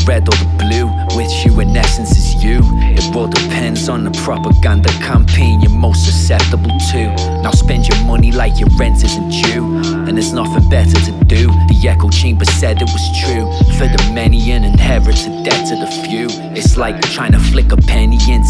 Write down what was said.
red or the blue, which you in essence is you. It all depends on the propaganda campaign you're most susceptible to. Now spend your money like your rent isn't due, and there's nothing better to do. The echo chamber said it was true. For the many, an inherited debt to the few. It's like trying to flick a penny into